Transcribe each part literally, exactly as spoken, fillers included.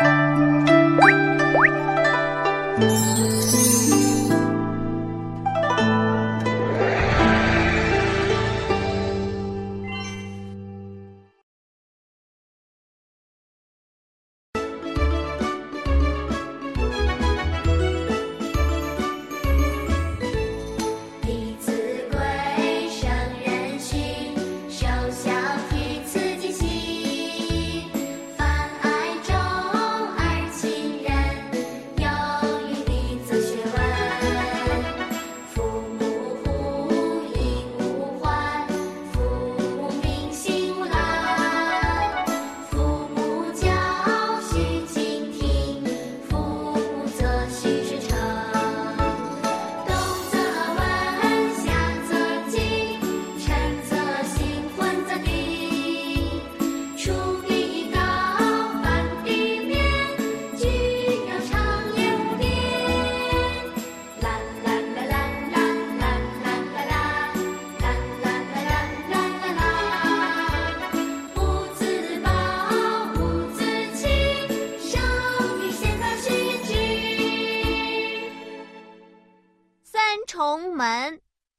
重门。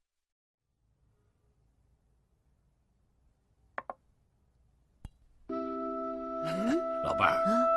老伴儿，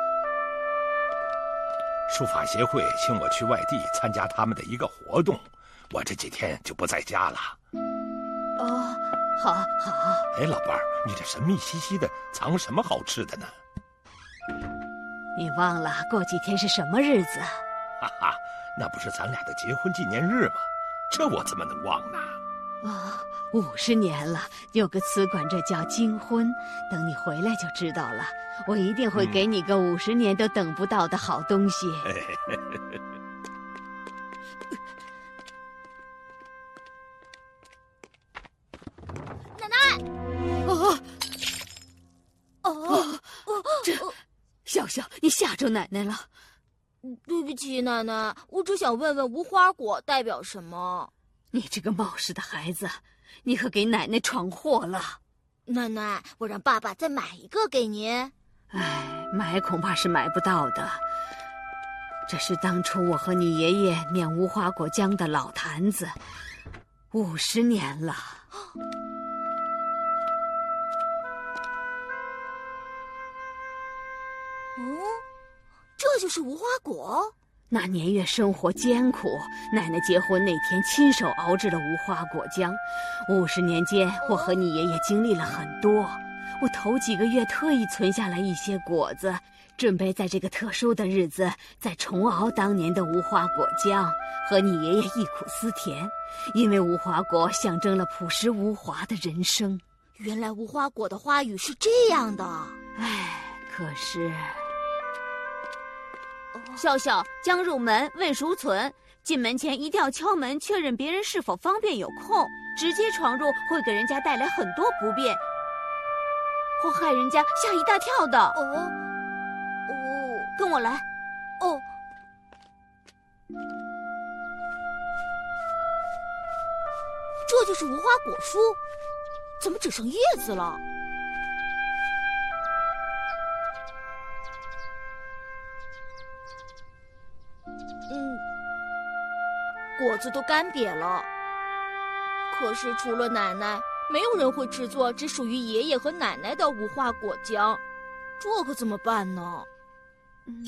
书法协会请我去外地参加他们的一个活动，我这几天就不在家了。 哦，好，好。 哎，老伴儿，你这神秘兮兮的，藏什么好吃的呢？ 你忘了过几天是什么日子？ 哈哈，那不是咱俩的结婚纪念日吗？这我怎么能忘呢？ 啊，五十年了，有个词管这叫金婚，等你回来就知道了。我一定会给你个五十年都等不到的好东西。 奶奶！ 哦哦，这笑笑，你吓着奶奶了。 对不起，奶奶，我只想问问无花果代表什么。 你这个冒失的孩子，你可给奶奶闯祸了。 奶奶，我让爸爸再买一个给您。 唉，买恐怕是买不到的。这是当初我和你爷爷念无花果浆的老坛子，五十年了。 哦，这就是无花果。 那年月生活艰苦，奶奶结婚那天亲手熬制了无花果浆。五十年间，我和你爷爷经历了很多。我头几个月特意存下来一些果子，准备在这个特殊的日子再重熬当年的无花果浆，和你爷爷忆苦思甜。因为无花果象征了朴实无华的人生。 原来无花果的花语是这样的。 唉，可是。 笑笑，将入门未熟存，进门前一定要敲门确认别人是否方便有空，直接闯入会给人家带来很多不便，或害人家吓一大跳的。 哦，哦， 跟我来。 哦，这就是无花果树，怎么只剩叶子了？嗯，果子都干瘪了。可是除了奶奶，没有人会制作只属于爷爷和奶奶的无花果浆，这可怎么办呢？嗯，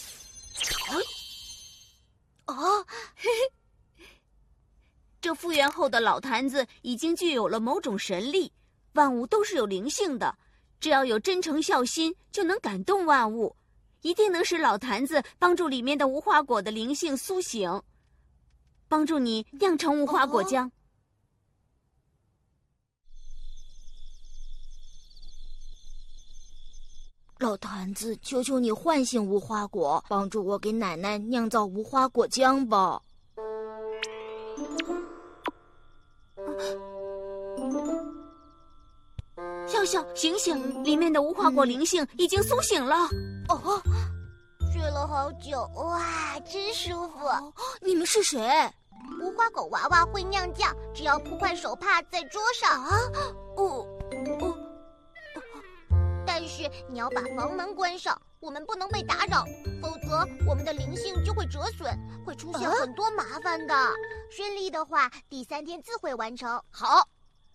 哦，嘿嘿，这复原后的老坛子已经具有了某种神力，万物都是有灵性的，只要有真诚孝心，就能感动万物。一定能使老坛子帮助里面的无花果的灵性苏醒，帮助你酿成无花果浆。哦， 老坛子，求求你唤醒无花果，帮助我给奶奶酿造无花果浆吧。 笑笑，醒醒！里面的无花果灵性已经苏醒了。 哦， 睡了好久，哇，真舒服。 哦，你们是谁？ 无花果娃娃会酿酱，只要铺块手帕在桌上。 啊，哦哦。 但是你要把房门关上，我们不能被打扰，否则我们的灵性就会折损，会出现很多麻烦的。顺利的话，第三天自会完成。 好。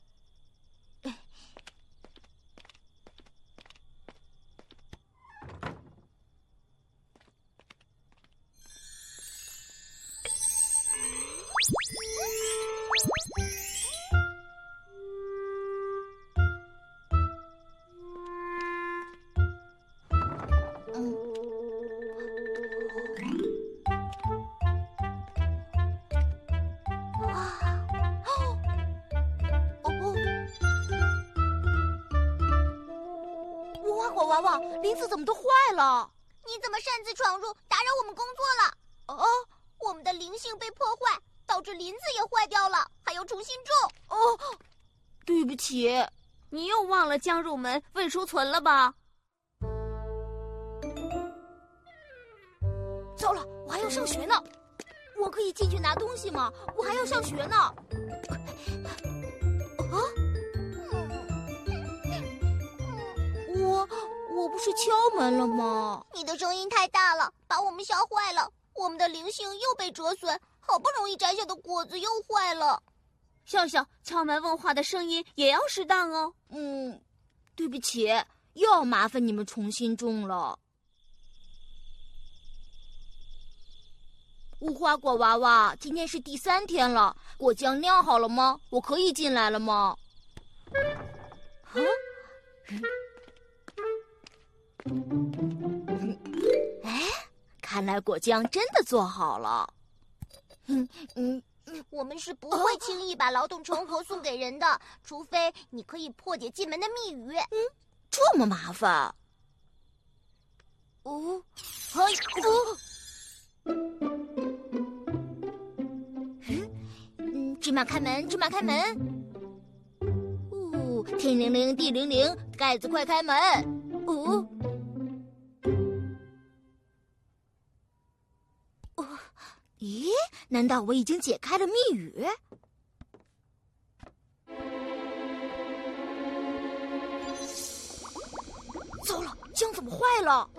娃娃，林子怎么都坏了？ 你怎么擅自闯入，打扰我们工作了？哦，我们的灵性被破坏，导致林子也坏掉了，还要重新种。 哦，对不起， 你又忘了将入门问书存了吧？ 糟了，我还要上学呢，我可以进去拿东西吗？我还要上学呢。啊？我我不是敲门了吗？ 你的声音太大了，把我们吓坏了。我们的灵性又被折损，好不容易摘下的果子又坏了。 笑笑，敲门问话的声音也要适当哦。 嗯，对不起，又要麻烦你们重新种了。无花果娃娃，今天是第三天了，果浆酿好了吗？我可以进来了吗？啊？哎，看来果浆真的做好了。 嗯嗯，我们是不会轻易把劳动成果送给人的，哦、除非你可以破解进门的密语。 嗯，这么麻烦？哦，哎，哦。 嗯，芝麻开门，芝麻开门。 哦，天灵灵，地灵灵，盖子快开门。哦。哦，咦？难道我已经解开了密语？糟了，浆怎么坏了？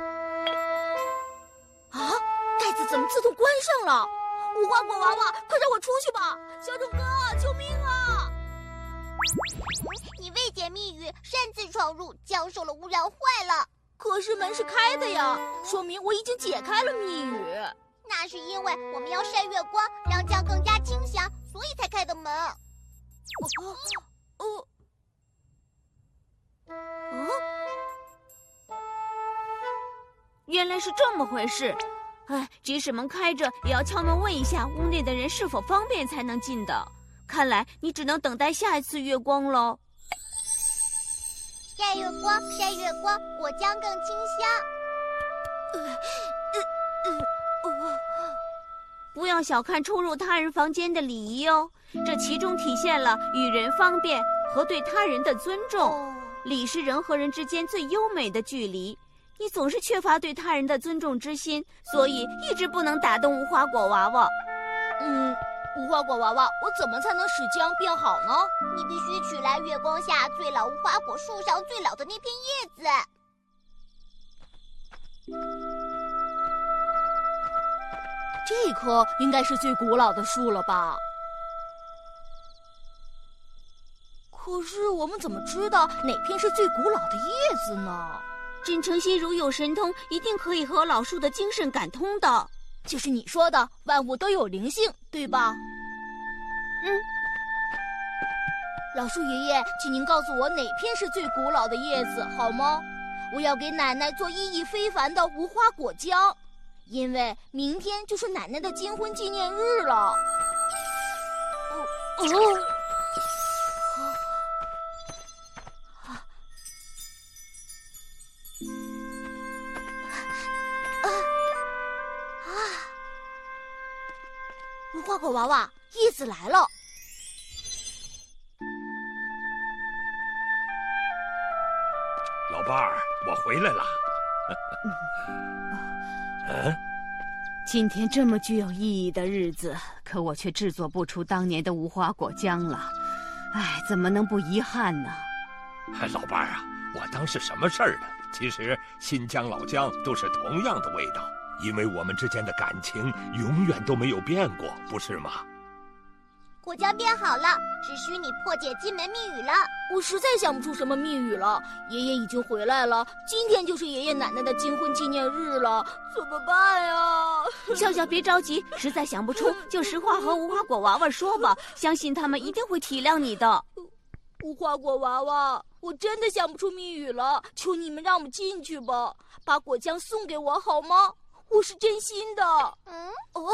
啊！盖子怎么自动关上了？无花果娃娃，快让我出去吧！小种哥，救命啊！ 你未解密语，擅自闯入，浆受了污染坏了。 可是门是开的呀，说明我已经解开了密语。 那是因为我们要晒月光，让浆更加清香，所以才开的门。 哦哦哦！ 原来是这么回事。哎，即使门开着，也要敲门问一下屋内的人是否方便才能进的。看来你只能等待下一次月光喽。 晒月光，晒月光，果浆更清香。呃呃呃、不要小看冲入他人房间的礼仪哦，这其中体现了与人方便和对他人的尊重。 哦、 礼是人和人之间最优美的距离。你总是缺乏对他人的尊重之心，所以一直不能打动无花果娃娃。 嗯，无花果娃娃，我怎么才能使浆变好呢？ 你必须取来月光下最老无花果树上最老的那片叶子。 这棵应该是最古老的树了吧？可是我们怎么知道哪片是最古老的叶子呢？ 真诚心如有神通，一定可以和老树的精神感通的。 就是你说的，万物都有灵性，对吧？ 嗯。 老树爷爷，请您告诉我哪片是最古老的叶子，好吗？我要给奶奶做意义非凡的无花果浆，因为明天就是奶奶的金婚纪念日了。哦哦。无花果娃娃，叶子来了。 老伴儿，我回来了。嗯， 今天这么具有意义的日子，可我却制作不出当年的无花果浆了。哎，怎么能不遗憾呢？ 哎，老伴儿啊，我当是什么事儿呢？ 其实新姜老姜都是同样的味道，因为我们之间的感情永远都没有变过，不是吗？ 果酱变好了，只需你破解金门密语了。 我实在想不出什么密语了。爷爷已经回来了，今天就是爷爷奶奶的金婚纪念日了，怎么办呀？ 笑笑别着急，实在想不出就实话和无花果娃娃说吧，相信他们一定会体谅你的。 无花果娃娃，我真的想不出谜语了，求你们让我们进去吧，把果酱送给我好吗？我是真心的。 嗯哦。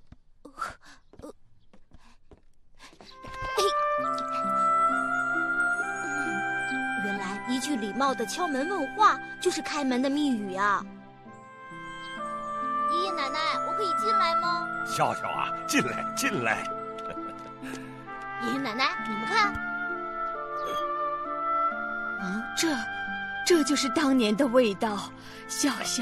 原来一句礼貌的敲门问话就是开门的密语啊！爷爷奶奶，我可以进来吗？ 笑笑啊，进来进来。 爷爷奶奶，你们看， 啊，这，这就是当年的味道，笑笑。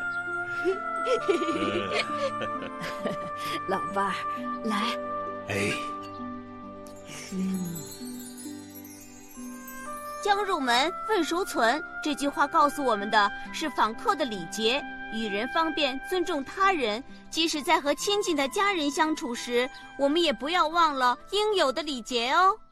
老伴儿，来。 哎。 嗯。 将入门，问孰存？这句话告诉我们的是访客的礼节，与人方便，尊重他人。即使在和亲近的家人相处时，我们也不要忘了应有的礼节哦。